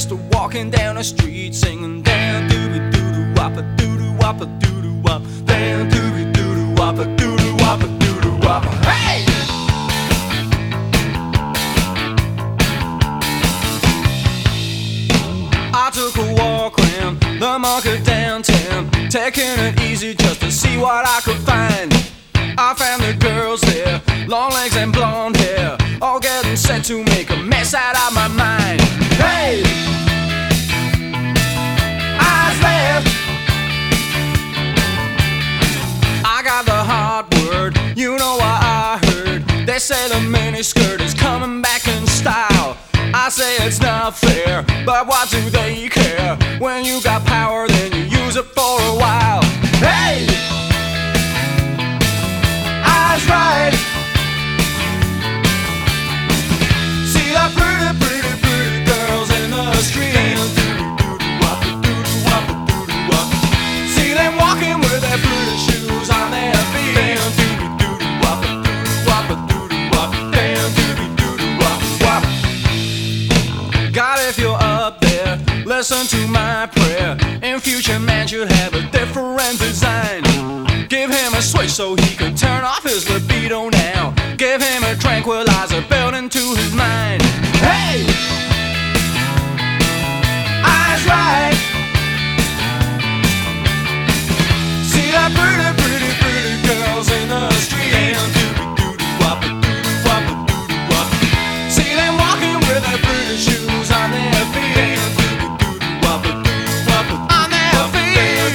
just walking down the street singing down doobie doodoo woppa doodoo woppa doodoo wop, down doobie doodoo woppa doodoo woppa doodoo woppa. Hey! I took a walk around the market downtown, taking it easy just to see what I could find. I found the girls there, long legs and blonde hair, all getting set to make a mess out of my mind. Hey! Eyes left, I got the hard word, you know what I heard. They say the miniskirt is coming back in style. I say it's not fair, but what do they care? When you got power, then you use it for a while. Hey! Eyes right. See the pretty, pretty, pretty girls in the street. See them walking with their pretty shoes on their feet. God, if you're up there, listen to my prayer. In future, man should have a different design. Give him a switch so he can turn off his libido now. Give him a tranquilizer built into his mind. Hey! Eyes right. See the pretty, pretty, pretty girls in the street. See them walking with their pretty shoes on their feet. On their feet.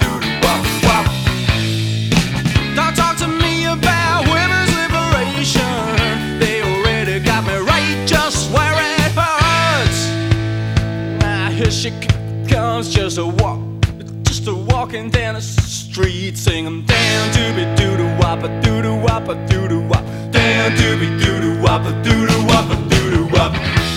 Don't talk to me about women's liberation. They already got me right just where it hurts. Here she comes, just a walking down the street, singing down doobie doodoo woppa doodoo woppa doodoo wop, down doobie doodoo woppa doodoo woppa doodoo wop.